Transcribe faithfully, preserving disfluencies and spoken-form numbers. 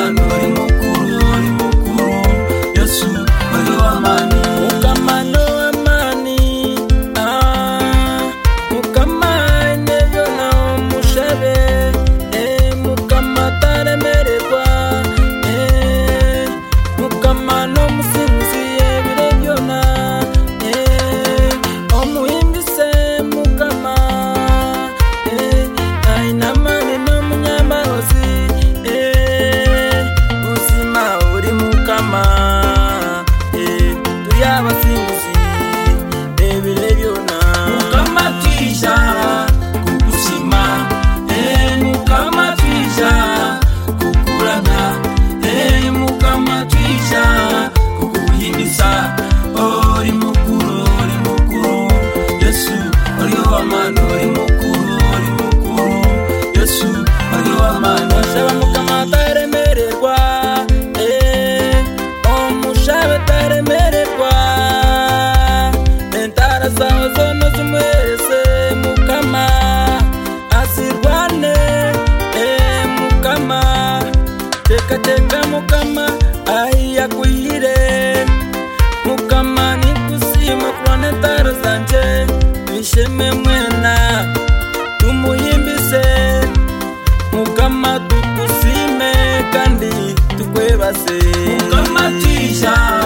w'amani uri mukuru uri mukuru Yesu uri w'amani Mukamano w'amani ah mukamane yona umushebe eh mukamataremererwa eh mukamano musinziye birebyona eh omuhimbise mukama eh ainamani no munyamarozi eh uzima uri mukama eh tuyabasinzi ebirebyona mukama twisha kukusima eh mukama twisha kukurana eh mukama twisha kukuhimbisa uri mukuru uri mukuru Yesu uri w'amani uri mukuru uri mukuru Yesu uri w'amani Shaba mukama taremererwa eh omushabe taremererwa entara zawe zono zumwese mukama asirwane eh mukama teka teka mukama aiya kuire mukama nikusima kurwana entara zanje bisheme mwena tumuhimbise mukama tukusime kandi tukwebase mukama twisha